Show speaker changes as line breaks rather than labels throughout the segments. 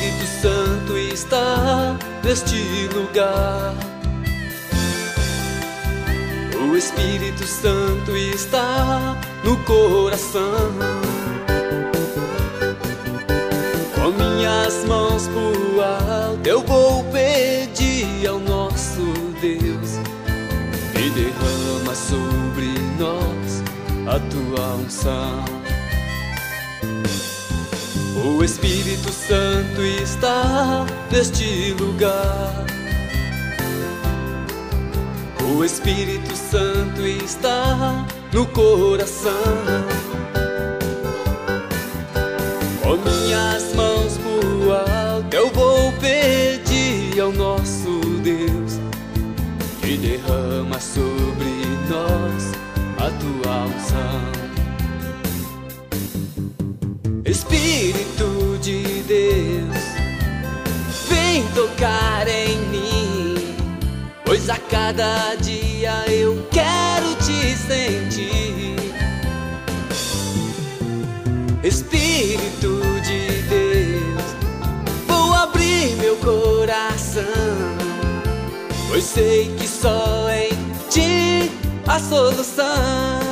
Espírito Santo está neste lugar. O Espírito Santo está no coração. Com minhas mãos pro alto eu vou pedir ao nosso Deus que derrama sobre nós a tua unção. O Espírito Santo está neste lugar. O Espírito Santo está no coração. Com minhas mãos pro alto eu vou pedir ao nosso Deus que derrama sobre nós a tua unção. Espírito de Deus, vem tocar em mim, pois a cada dia eu quero te sentir. Espírito de Deus, vou abrir meu coração, pois sei que só em ti a solução.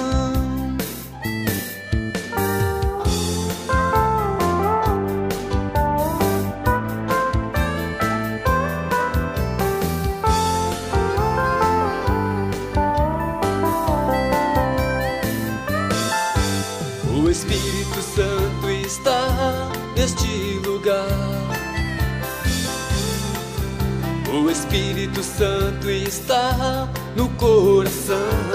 O Espírito Santo está neste lugar. O Espírito Santo está no coração.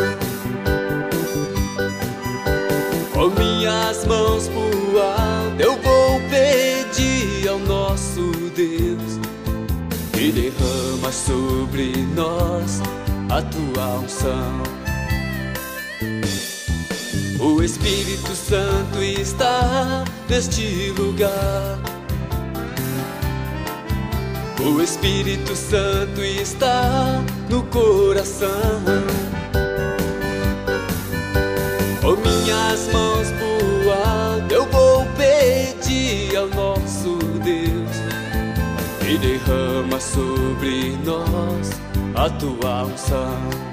Com minhas mãos pro alto eu vou pedir ao nosso Deus que derrama sobre nós a tua unção. O Espírito Santo está neste lugar. O Espírito Santo está no coração. Com minhas mãos pro alto eu vou pedir ao nosso Deus que derrama sobre nós a tua unção.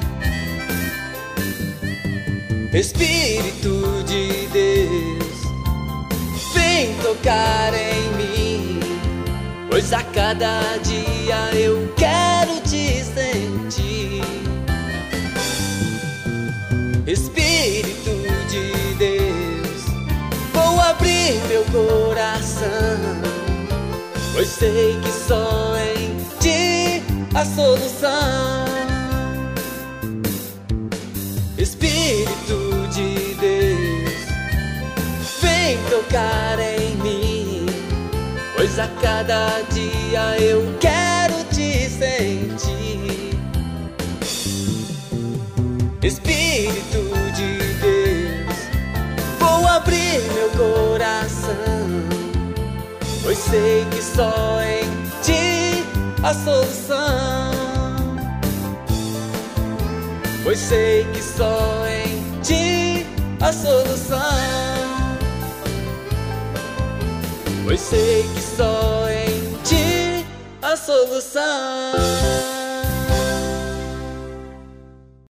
Espírito de Deus, vem tocar em mim, pois a cada dia eu quero te sentir. Espírito de Deus, vou abrir meu coração, pois sei que só em ti a solução. Espírito de Deus, vem tocar em mim, pois a cada dia eu quero te sentir. Espírito de Deus, vou abrir meu coração, pois sei que só em ti a solução. Pois sei que só em ti a solução. Pois sei que só em ti a solução.